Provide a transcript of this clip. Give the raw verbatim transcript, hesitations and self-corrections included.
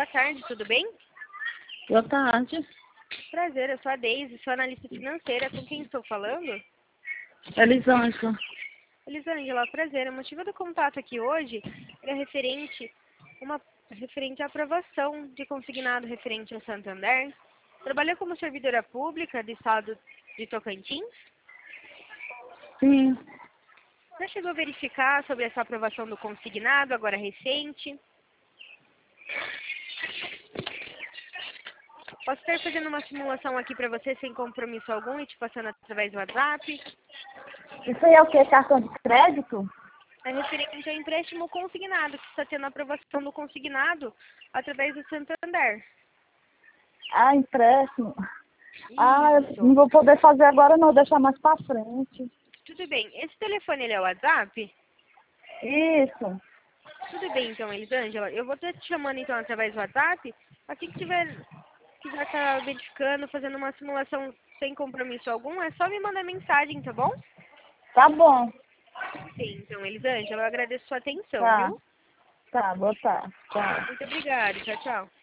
tarde, tudo bem? Boa tarde. Prazer, eu sou a Deise, sou analista financeira. Com quem estou falando? Elisângela. Elisângela, prazer. O motivo do contato aqui hoje é referente, uma, referente à aprovação de consignado referente ao Santander. Trabalhou como servidora pública do estado de Tocantins? Sim. Já chegou a verificar sobre essa aprovação do consignado, agora recente? Posso estar fazendo uma simulação aqui para você sem compromisso algum e te passando através do WhatsApp? Isso aí é o que? Cartão de crédito? É referente ao empréstimo consignado, que está tendo aprovação do consignado através do Santander. Ah, empréstimo. Ah, Isso. eu não vou poder fazer agora não, deixar mais pra frente. Tudo bem. Esse telefone, ele é o WhatsApp? Isso. Tudo bem, então, Elisângela. Eu vou estar te chamando, então, através do WhatsApp. Assim que tiver, quiser estar verificando, fazendo uma simulação sem compromisso algum, é só me mandar mensagem, tá bom? Tá bom. Sim, então, Elisângela, eu agradeço sua atenção, Tá. viu? Tá, boa tarde. Tchau. Muito obrigada. Tchau, tchau.